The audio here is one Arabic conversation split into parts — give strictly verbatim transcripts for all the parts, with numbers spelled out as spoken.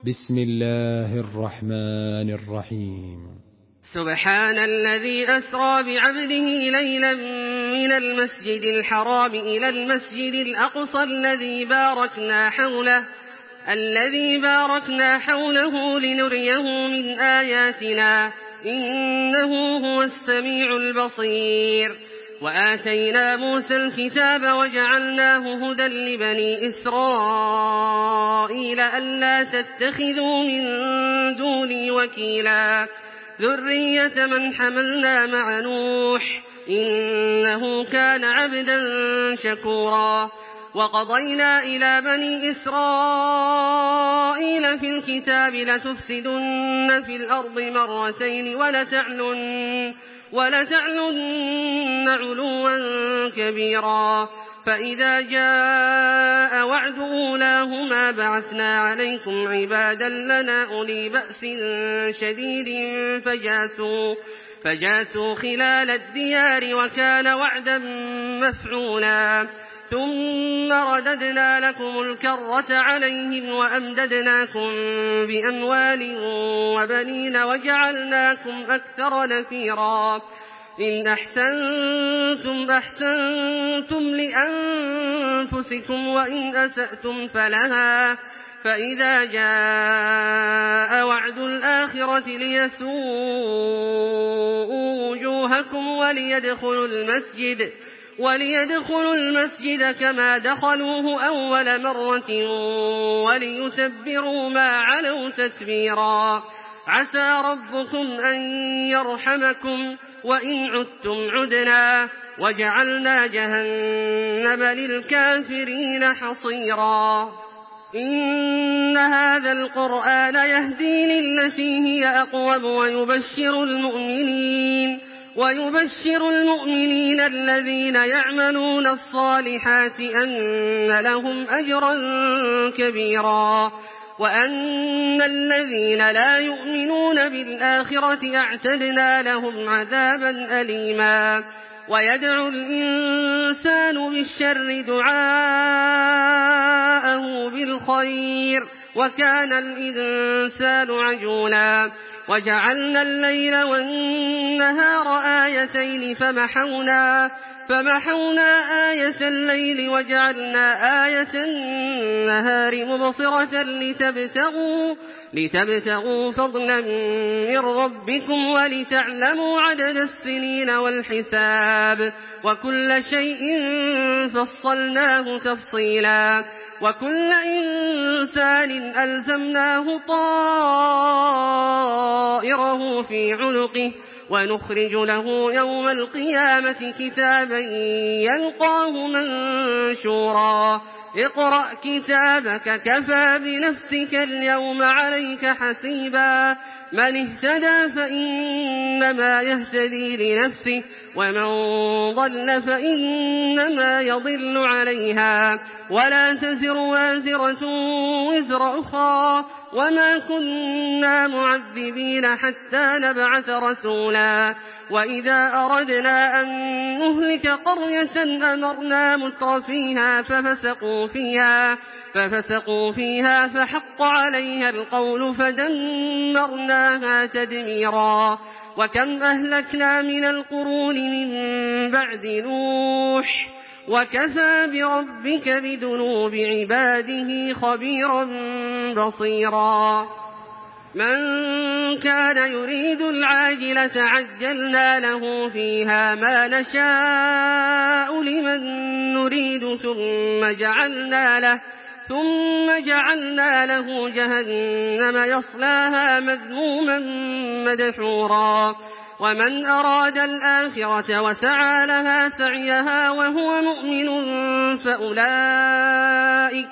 بسم الله الرحمن الرحيم. سبحان الذي أسرى بعبده ليلا من المسجد الحرام إلى المسجد الأقصى الذي باركنا حوله الذي باركنا حوله لنريه من آياتنا إنه هو السميع البصير. وآتينا موسى الكتاب وجعلناه هدى لبني إسرائيل ألا تتخذوا من دوني وكيلا ذرية من حملنا مع نوح إنه كان عبدا شكورا. وقضينا إلى بني إسرائيل في الكتاب لتفسدن في الأرض مرتين ولتعلن, ولتعلن علوا كبيرا. فإذا جاء وعد أولاهما بعثنا عليكم عبادا لنا أولي بأس شديد فجاسوا, فجاسوا خلال الديار وكان وعدا مفعولا. ثم رددنا لكم الكرة عليهم وأمددناكم بأموال وبنين وجعلناكم أكثر نفيرا. إن أحسنتم أحسنتم لأنفسكم وإن أسأتم فلها. فإذا جاء وعد الآخرة ليسوءوا وجوهكم وليدخلوا المسجد وليدخلوا المسجد كما دخلوه أول مرة وليتبروا ما علوا تتبيرا. عسى ربكم أن يرحمكم وإن عدتم عدنا وجعلنا جهنم للكافرين حصيرا. إن هذا القرآن يهدي للتي هي أقوم ويبشر المؤمنين ويبشر المؤمنين الذين يعملون الصالحات أن لهم أجرا كبيرا وأن الذين لا يؤمنون بالآخرة أعتدنا لهم عذابا أليما. ويدعو الإنسان بالشر دعاءه بالخير وكان الإنسان عجولا. وجعلنا الليل والنهار آيتين فمحونا, فمحونا آية الليل وجعلنا آية النهار مبصرة لتبتغوا, لتبتغوا فضلا من ربكم ولتعلموا عدد السنين والحساب وكل شيء فصلناه تفصيلا. وكل إنسان ألزمناه طائره في عنقه ونخرج له يوم القيامة كتابا يلقاه منشورا. اقرأ كتابك كفى بنفسك اليوم عليك حسيبا. من اهتدى فإنما يهتدي لنفسه ومن ضل فإنما يضل عليها ولا تزر وازرة وزر أخرى وما كنا معذبين حتى نبعث رسولا. وإذا أردنا أن نهلك قرية أمرنا مترفيها ففسقوا فيها ففسقوا فيها فحق عليها القول فدمرناها تدميرا. وكم أهلكنا من القرون من بعد نوح وكفى بربك بذنوب عباده خبيرا بصيرا. من كان يريد العاجلة عجلنا له فيها ما نشاء لمن نريد ثم جعلنا له ثم جعلنا له جهنم يصلاها مذموما مدحورا. ومن أراد الآخرة وسعى لها سعيها وهو مؤمن فأولئك,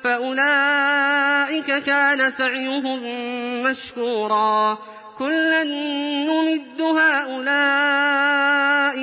فأولئك كان سعيهم مشكورا. كلا نمد هؤلاء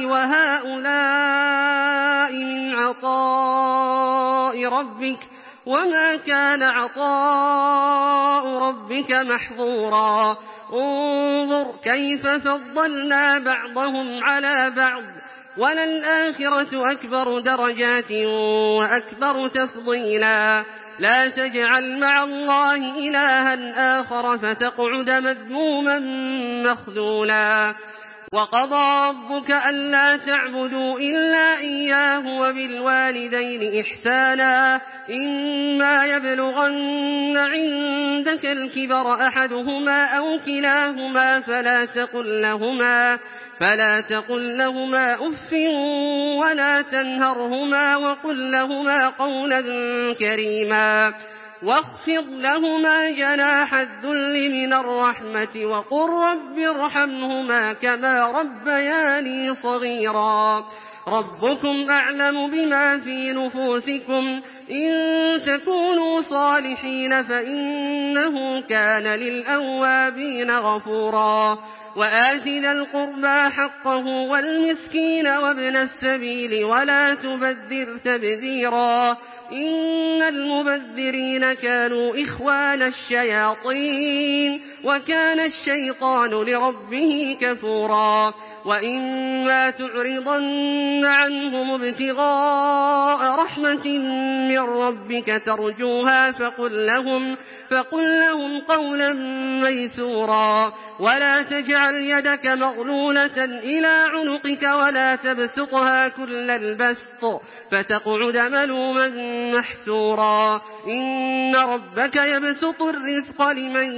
وهؤلاء من عطاء ربك وما كان عطاء ربك محظورا. انظر كيف فضلنا بعضهم على بعض وللآخرة أكبر درجات وأكبر تفضيلا لا تجعل مع الله إلها آخر فتقعد مذموما مخذولا وقضى ربك ألا تعبدوا إلا إياه وبالوالدين إحسانا إما يبلغن عندك الكبر أحدهما أو كلاهما فلا تقل لهما فلا تقل لهما أف ولا تنهرهما وقل لهما قولا كريما واخفض لهما جناح الذل من الرحمة وقل رب ارحمهما كما ربياني صغيرا ربكم أعلم بما في نفوسكم إن تكونوا صالحين فإنه كان للأوابين غفورا وآت ذا القربى حقه والمسكين وابن السبيل ولا تبذر تبذيرا إن المبذرين كانوا إخوان الشياطين وكان الشيطان لربه كفورا وإما تعرضن عنهم ابتغاء رحمة من ربك ترجوها فقل لهم, فقل لهم قولا ميسورا ولا تجعل يدك مغلولة إلى عنقك ولا تبسطها كل البسط فتقعد ملوما محسورا إن ربك يبسط الرزق لمن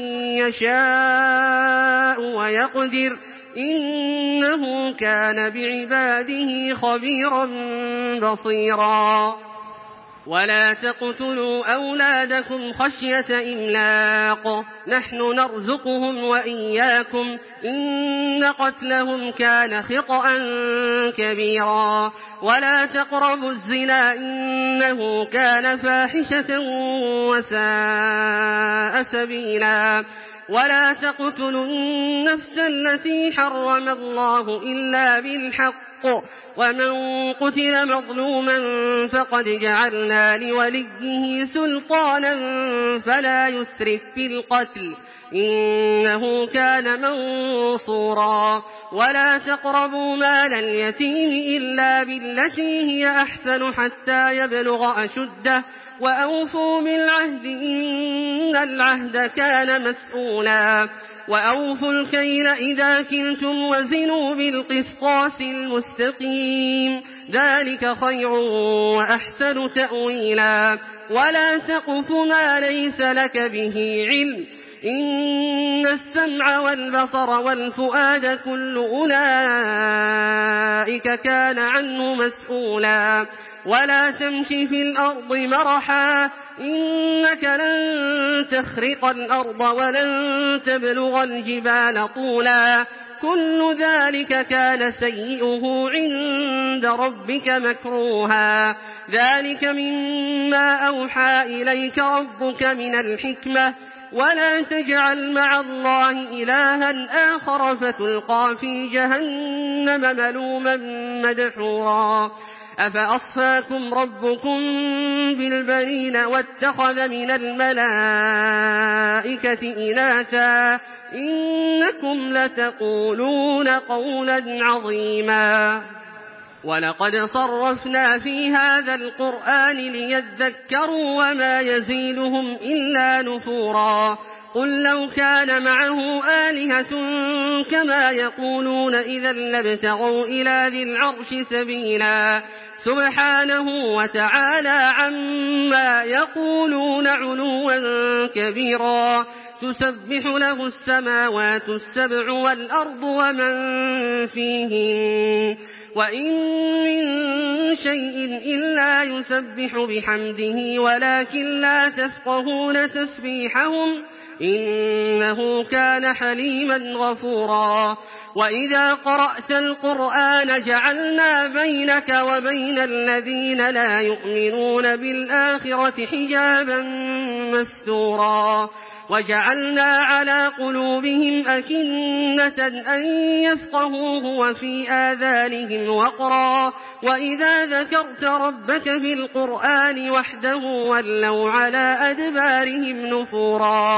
يشاء ويقدر إنه كان بعباده خبيرا بصيرا ولا تقتلوا أولادكم خشية إملاق نحن نرزقهم وإياكم إن قتلهم كان خطأ كبيرا ولا تقربوا الزنا إنه كان فاحشة وساء سبيلا ولا تقتلوا النفس التي حرم الله إلا بالحق ومن قتل مظلوما فقد جعلنا لوليه سلطانا فلا يسرف في القتل إنه كان منصورا ولا تقربوا مال اليتيم إلا بالتي هي أحسن حتى يبلغ أشده وأوفوا بالعهد إن العهد كان مسؤولا وأوفوا الكيل إذا كلتم وزنوا بالقسطاس المستقيم ذلك خير وأحسن تأويلا ولا تقف ما ليس لك به علم إن السمع والبصر والفؤاد كل أولئك كان عنه مسؤولا ولا تمشي في الأرض مرحا إنك لن تخرق الأرض ولن تبلغ الجبال طولا كل ذلك كان سيئه عند ربك مكروها ذلك مما أوحى إليك ربك من الحكمة ولا تجعل مع الله إلها آخر فتلقى في جهنم ملوما مدحورا أفأصفاكم ربكم بالبنين واتخذ من الملائكة إناثا إنكم لتقولون قولا عظيما ولقد صرفنا في هذا القرآن ليذكروا وما يزيدهم إلا نفورا قل لو كان معه آلهة كما يقولون إذا لابتغوا إلى ذي العرش سبيلا سبحانه وتعالى عما يقولون علوا كبيرا تسبح له السماوات السبع والأرض ومن فيهن وإن من شيء إلا يسبح بحمده ولكن لا تفقهون تسبيحهم إنه كان حليما غفورا وإذا قرأت القرآن جعلنا بينك وبين الذين لا يؤمنون بالآخرة حجابا مستورا وجعلنا على قلوبهم أكنة أن يفقهوه وفي آذانهم وقرا وإذا ذكرت ربك في القرآن وحده ولوا على أدبارهم نفورا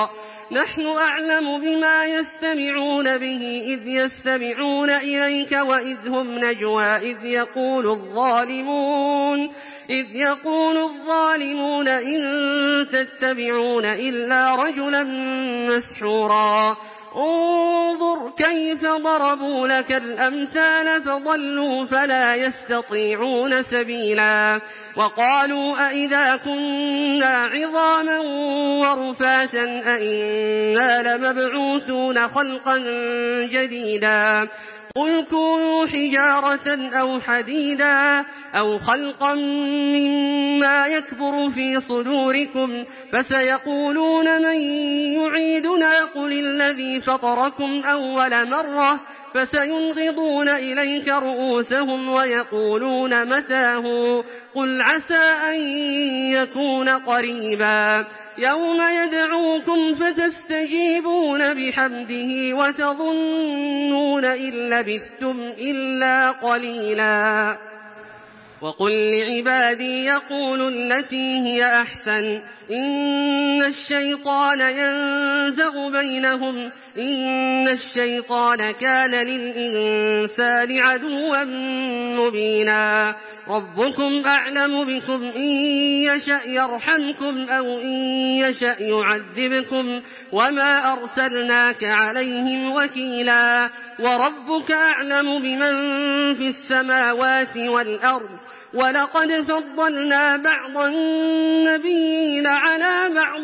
نحن أعلم بما يستمعون به إذ يستمعون إليك وإذ هم نجوى إذ يقول الظالمون إذ يقول الظالمون إن تتبعون إلا رجلا مسحورا انظر كيف ضربوا لك الأمثال فضلوا فلا يستطيعون سبيلا وقالوا أئذا كنا عظاما ورفاتا أئنا لمبعوثون خلقا جديدا قل كونوا حجارة أو حديدا أو خلقا مما يكبر في صدوركم فسيقولون من يعيدنا قل الذي فطركم أول مرة فسينغضون إليك رؤوسهم ويقولون متاه قل عسى أن يكون قريبا يوم يدعوكم فتستجيبون بحمده وتظنون إن لبثتم إلا قليلا وقل لعبادي يقولوا التي هي أحسن إن الشيطان ينزغ بينهم إن الشيطان كان للإنسان عدوا مبينا ربكم أعلم بكم إن يشأ يرحمكم أو إن يشأ يعذبكم وما أرسلناك عليهم وكيلا وربك أعلم بمن في السماوات والأرض ولقد فضلنا بعض النبيين على بعض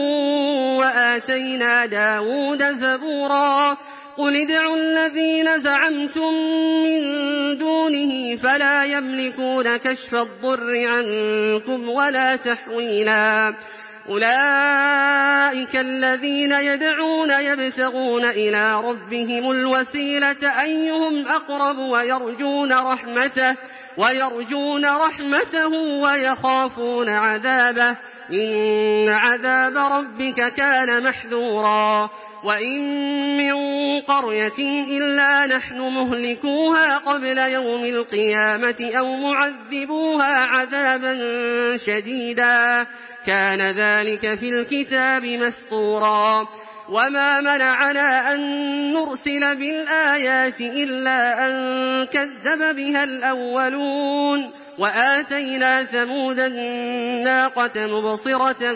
وآتينا داود زبورا قل ادعوا الذين زعمتم من دونه فلا يملكون كشف الضر عنكم ولا تحويلا أولئك الذين يدعون يبتغون إلى ربهم الوسيلة أيهم أقرب ويرجون رحمته ويرجون رحمته ويخافون عذابه إن عذاب ربك كان محذورا وإن من قرية إلا نحن مهلكوها قبل يوم القيامة أو معذبوها عذابا شديدا كان ذلك في الكتاب مسطورا وما منعنا أن نرسل بالآيات إلا أن كذب بها الأولون وآتينا ثمود الناقة مبصرة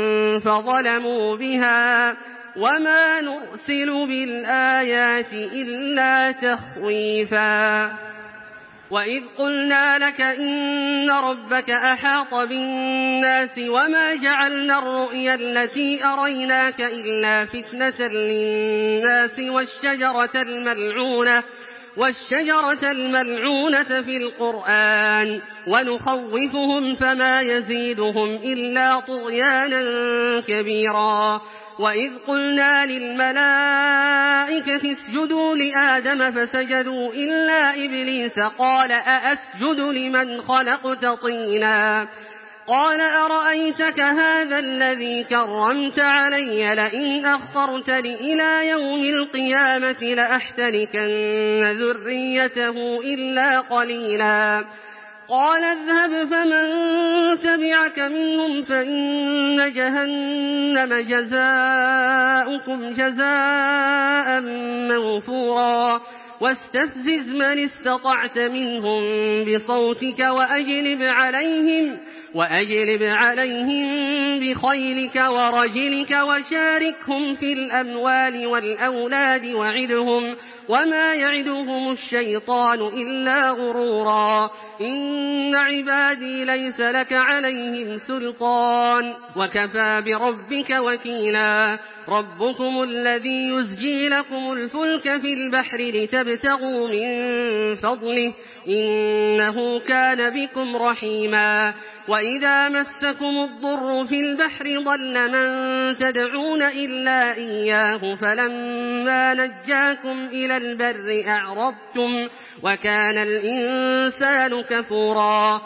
فظلموا بها وما نرسل بالآيات إلا تخويفا وإذ قلنا لك إن ربك أحاط بالناس وما جعلنا الرؤيا التي أريناك إلا فتنة للناس والشجرة الملعونة والشجرة الملعونة في القرآن ونخوفهم فما يزيدهم إلا طغيانا كبيرا وإذ قلنا للملائكة اسجدوا لآدم فسجدوا إلا إبليس قال أأسجد لمن خلقت طينا قال أرأيتك هذا الذي كرمت علي لئن أخرتني إلى يوم القيامة لأحتركن ذريته إلا قليلا قال اذهب فمن تبعك منهم فإن جهنم جزاؤكم جزاء موفورا واستفزز من استطعت منهم بصوتك وأجلب عليهم وأجلب عليهم بخيلك ورجلك وشاركهم في الأموال والأولاد وعدهم وما يعدهم الشيطان إلا غرورا إن عبادي ليس لك عليهم سلطان وكفى بربك وكيلا ربكم الذي يزجي لكم الفلك في البحر لتبتغوا من فضله إنه كان بكم رحيما وإذا مسكم الضر في البحر ضل من تدعون إلا إياه فلما نجاكم إلى البر أعرضتم وكان الإنسان كفورا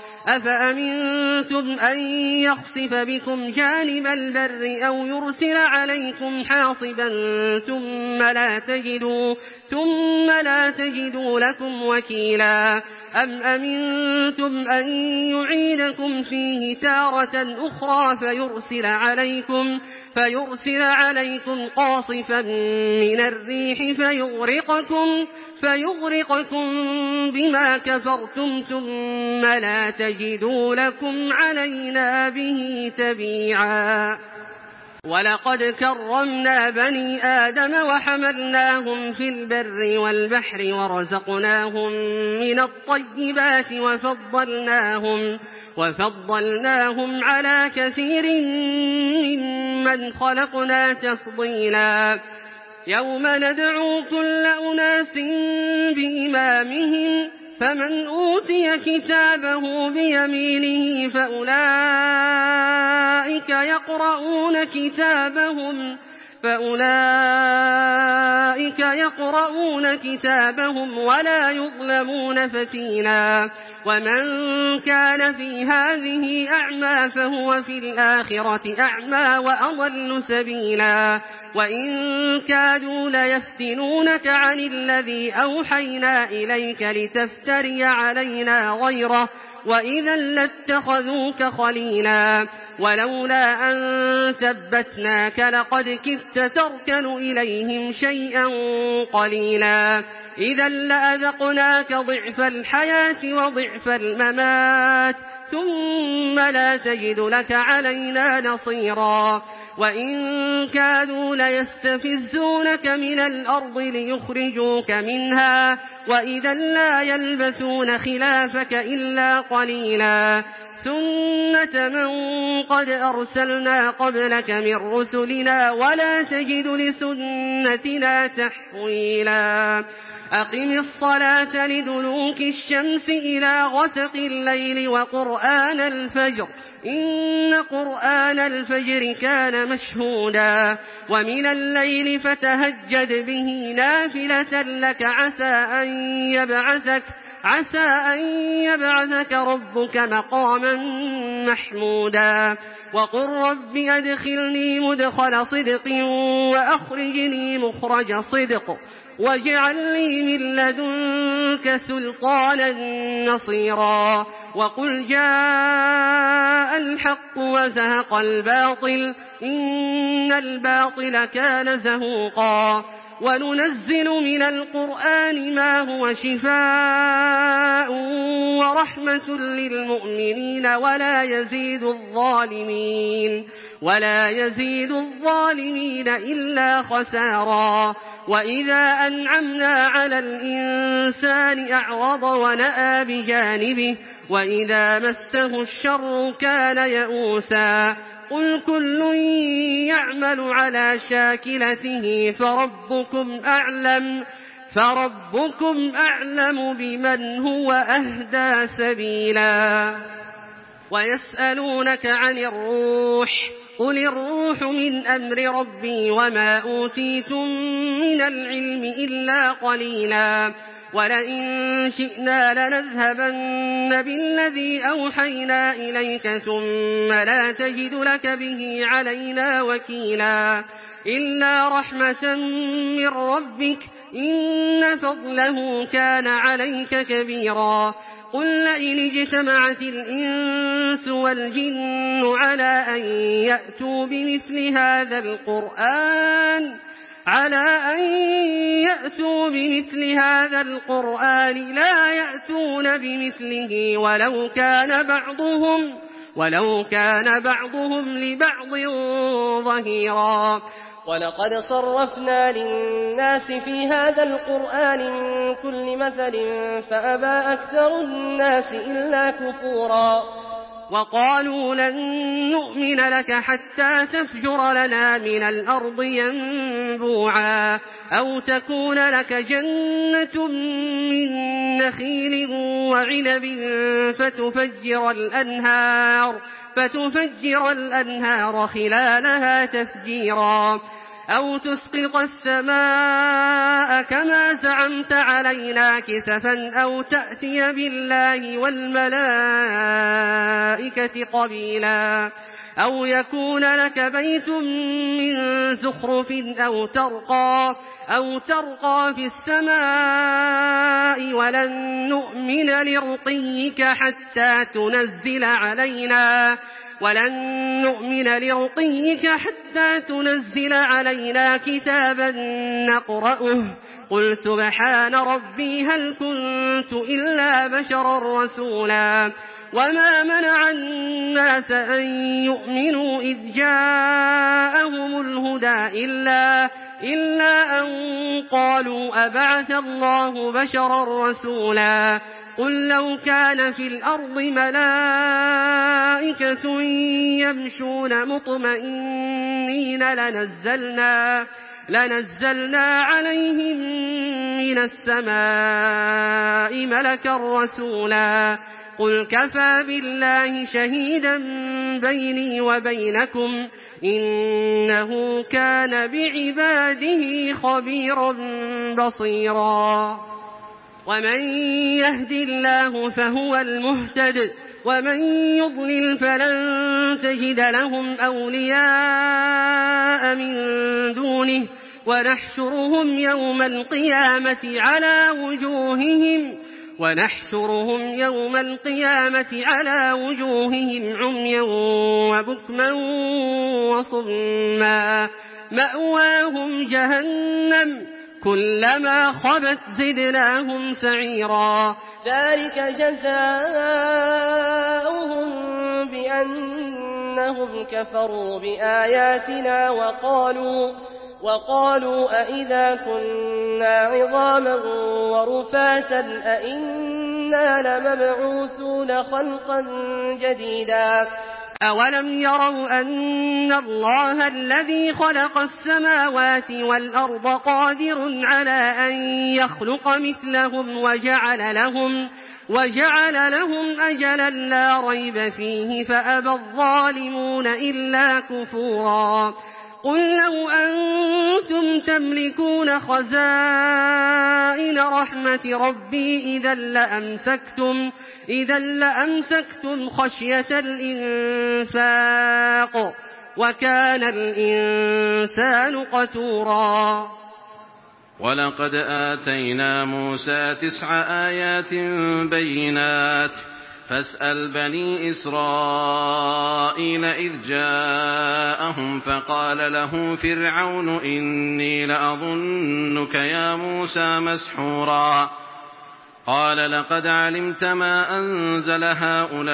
أفأمنتم أن يخسف بكم جانب البر أو يرسل عليكم حاصبا ثم لا تجدوا ثم لا تجدوا لكم وكيلا أم أمنتم أن يعيدكم فيه تارة أخرى فيرسل عليكم فيرسل عليكم قاصفا من الريح فيغرقكم, فيغرقكم بما كفرتم ثم لا تجدوا لكم علينا به تبيعا. ولقد كرمنا بني آدم وحملناهم في البر والبحر ورزقناهم من الطيبات وفضلناهم, وفضلناهم على كثير ممن خلقنا تفضيلا. يوم ندعو كل أناس بإمامهم فمن أوتي كتابه بيمينه فأولئك يقرؤون كتابهم فأولئك يقرؤون كتابهم ولا يظلمون فتيلا. ومن كان في هذه أعمى فهو في الآخرة أعمى وأضل سبيلا. وإن كادوا ليفتنونك عن الذي أوحينا إليك لتفتري علينا غيره وإذا لاتخذوك خليلا. ولولا أن ثبتناك لقد كدت تركن إليهم شيئا قليلا. إذا لأذقناك ضعف الحياة وضعف الممات ثم لا تجد لك علينا نصيرا. وإن كادوا ليستفزونك من الأرض ليخرجوك منها وإذا لا يلبثون خلافك إلا قليلا. سنة من قد أرسلنا قبلك من رسلنا ولا تجد لسنتنا تحويلا. أقم الصلاة لدلوك الشمس إلى غسق الليل وقرآن الفجر إن قرآن الفجر كان مشهودا. ومن الليل فتهجد به نافلة لك عسى أن يبعثك عسى أن يبعثك ربك مقاما محمودا. وقل رب أدخلني مدخل صدق وأخرجني مخرج صدق واجعل لي من لدنك سلطانا نصيرا. وقل جاء الحق وزهق الباطل إن الباطل كان زهوقا. وننزل من القرآن ما هو شفاء ورحمة للمؤمنين ولا يزيد الظالمين ولا يزيد الظالمين إلا خسارا. وإذا أنعمنا على الإنسان أعرض ونأى بجانبه وإذا مسه الشر كان يئوسا. قل كل يعمل على شاكلته فربكم أعلم فربكم أعلم بمن هو أهدى سبيلا. ويسألونك عن الروح قل الروح من أمر ربي وما أوتيتم من العلم إلا قليلا. ولئن شئنا لنذهبن بالذي أوحينا إليك ثم لا تجد لك به علينا وكيلا. إلا رحمة من ربك إن فضله كان عليك كبيرا. قل لئن اجتمعت الإنس والجن على أن يأتوا بمثل هذا القرآن على أن يأتوا بمثل هذا القرآن لا يأتون بمثله ولو كان بعضهم ولو كان بعضهم لبعض ظهيرا. ولقد صرفنا للناس في هذا القرآن من كل مثل فأبى أكثر الناس إلا كفورا. وقالوا لن نؤمن لك حتى تفجر لنا من الأرض ينبوعا أو تكون لك جنة من نخيل وعنب فتفجر الأنهار فتفجر الأنهار خلالها تفجيرا أو تسقط السماء كما زعمت علينا كسفا أو تأتي بالله والملائكة قبيلا أو يكون لك بيت من زخرف أو ترقى أو ترقى في السماء ولن نؤمن لرقيك حتى تنزل علينا ولن نؤمن لرقيك حتى تنزل علينا كتابا نقرأه قل سبحان ربي هل كنت إلا بشرا رسولا وما منع الناس أن يؤمنوا إذ جاءهم الهدى إلا, إلا أن قالوا أبعث الله بشرا رسولا قل لو كان في الأرض ملائكة يمشون مطمئنين لنزلنا, لنزلنا عليهم من السماء ملكا رسولا قل كفى بالله شهيدا بيني وبينكم إنه كان بعباده خبيرا بصيرا ومن يهد الله فهو المهتد ومن يضلل فلن تجد لهم أولياء من دونه ونحشرهم يوم القيامة على وجوههم ونحشرهم يوم القيامة على وجوههم عميا وبكما وصما مأواهم جهنم كلما خبت زدناهم سعيرا ذلك جزاؤهم بأنهم كفروا بآياتنا وقالوا وقالوا أئذا كنا عظاما ورفاتا أئنا لمبعوثون خلقا جديدا أولم يروا أن الله الذي خلق السماوات والأرض قادر على أن يخلق مثلهم وجعل لهم, وجعل لهم أجلا لا ريب فيه فأبى الظالمون إلا كفورا قل لو أنتم تملكون خزائن رحمة ربي إذا لأمسكتم, إذا لأمسكتم خشية الإنفاق وكان الإنسان قتورا ولقد آتينا موسى تسع آيات بينات فاسأل بني إسرائيل إذ جاءهم فقال له فرعون إني لأظنك يا موسى مسحورا قال لقد علمت ما أنزل هؤلاء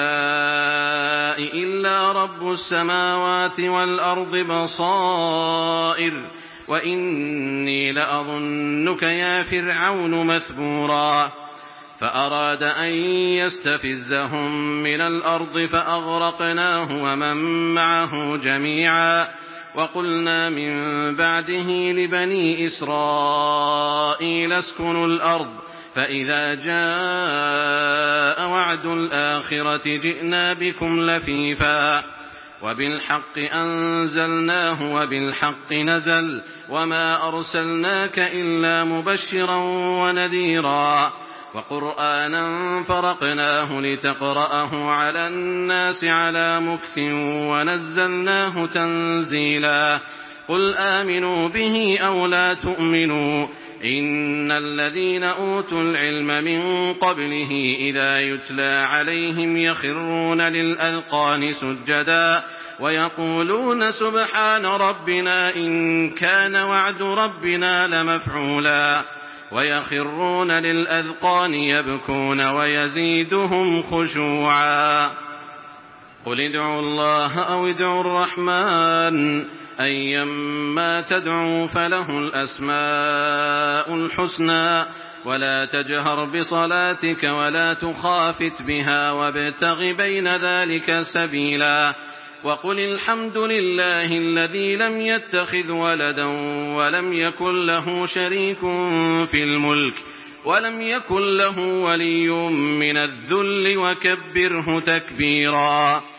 إلا رب السماوات والأرض بصائر وإني لأظنك يا فرعون مثبورا فأراد أن يستفزهم من الأرض فأغرقناه ومن معه جميعا وقلنا من بعده لبني إسرائيل اسكنوا الأرض فإذا جاء وعد الآخرة جئنا بكم لفيفا وبالحق أنزلناه وبالحق نزل وما أرسلناك إلا مبشرا ونذيرا وقرآنا فرقناه لتقرأه على الناس على مكث ونزلناه تنزيلا قل آمنوا به أو لا تؤمنوا إن الذين أوتوا العلم من قبله إذا يتلى عليهم يخرون للأذقان سجدا ويقولون سبحان ربنا إن كان وعد ربنا لمفعولا ويخرون للأذقان يبكون ويزيدهم خشوعا قل ادعوا الله أو ادعوا الرحمن أيما تدعوا فله الأسماء الحسنى ولا تجهر بصلاتك ولا تخافت بها وابتغ بين ذلك سبيلا وقل الحمد لله الذي لم يتخذ ولدا ولم يكن له شريك في الملك ولم يكن له ولي من الذل وكبره تكبيرا